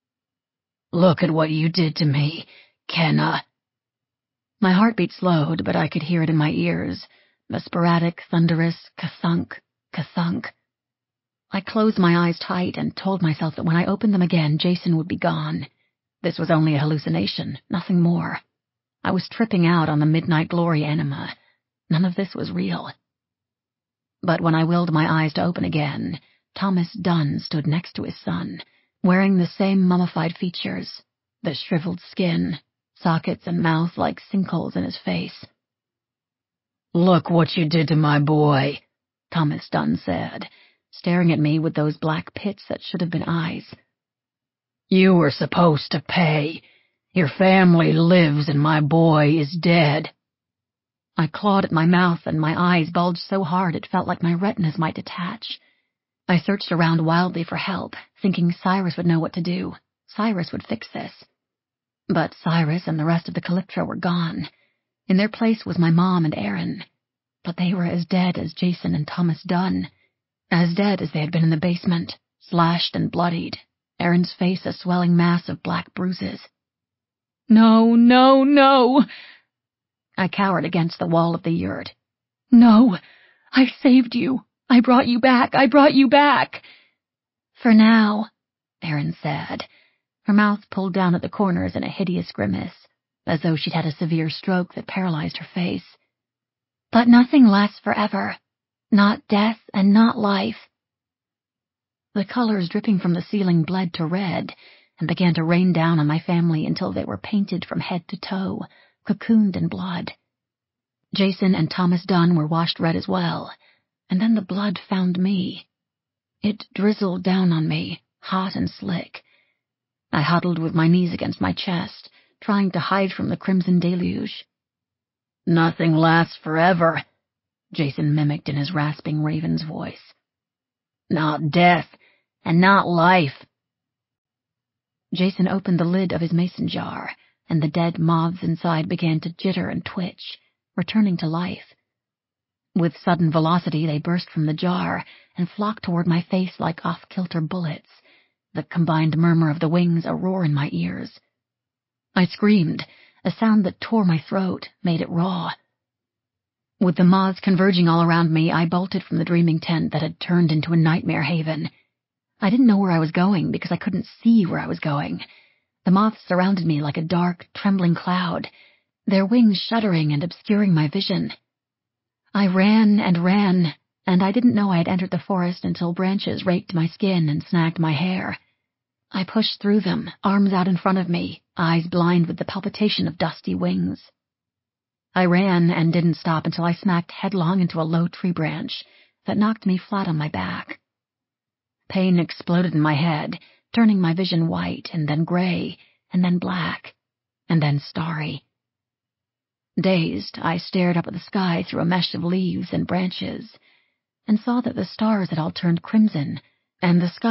Look at what you did to me, Kenna. My heartbeat slowed, but I could hear it in my ears, the sporadic, thunderous ka-thunk, ka-thunk. I closed my eyes tight and told myself that when I opened them again, Jason would be gone. This was only a hallucination, nothing more. I was tripping out on the Midnight Glory anima. None of this was real. But when I willed my eyes to open again, Thomas Dunn stood next to his son, wearing the same mummified features, the shriveled skin, sockets and mouth like sinkholes in his face. Look what you did to my boy, Thomas Dunn said, staring at me with those black pits that should have been eyes. You were supposed to pay. Your family lives and my boy is dead. I clawed at my mouth and my eyes bulged so hard it felt like my retinas might detach. I searched around wildly for help, thinking Cyrus would know what to do. Cyrus would fix this. But Cyrus and the rest of the Calyptra were gone. In their place was my mom and Aaron. But they were as dead as Jason and Thomas Dunn. As dead as they had been in the basement, slashed and bloodied, Aaron's face a swelling mass of black bruises. No, no, no! I cowered against the wall of the yurt. No! I saved you! I brought you back! I brought you back! For now, Aaron said, her mouth pulled down at the corners in a hideous grimace, as though she'd had a severe stroke that paralyzed her face. But nothing lasts forever. Not death and not life. The colors dripping from the ceiling bled to red and began to rain down on my family until they were painted from head to toe, cocooned in blood. Jason and Thomas Dunn were washed red as well, and then the blood found me. It drizzled down on me, hot and slick. I huddled with my knees against my chest, trying to hide from the crimson deluge. Nothing lasts forever, Jason mimicked in his rasping raven's voice. Not death, and not life. Jason opened the lid of his mason jar, and the dead moths inside began to jitter and twitch, returning to life. With sudden velocity, they burst from the jar and flocked toward my face like off-kilter bullets, the combined murmur of the wings a roar in my ears. I screamed, a sound that tore my throat, made it raw. With the moths converging all around me, I bolted from the dreaming tent that had turned into a nightmare haven. I didn't know where I was going because I couldn't see where I was going. The moths surrounded me like a dark, trembling cloud, their wings shuddering and obscuring my vision. I ran and ran, and I didn't know I had entered the forest until branches raked my skin and snagged my hair. I pushed through them, arms out in front of me, eyes blind with the palpitation of dusty wings. I ran and didn't stop until I smacked headlong into a low tree branch that knocked me flat on my back. Pain exploded in my head, turning my vision white and then gray and then black and then starry. Dazed, I stared up at the sky through a mesh of leaves and branches and saw that the stars had all turned crimson and the sky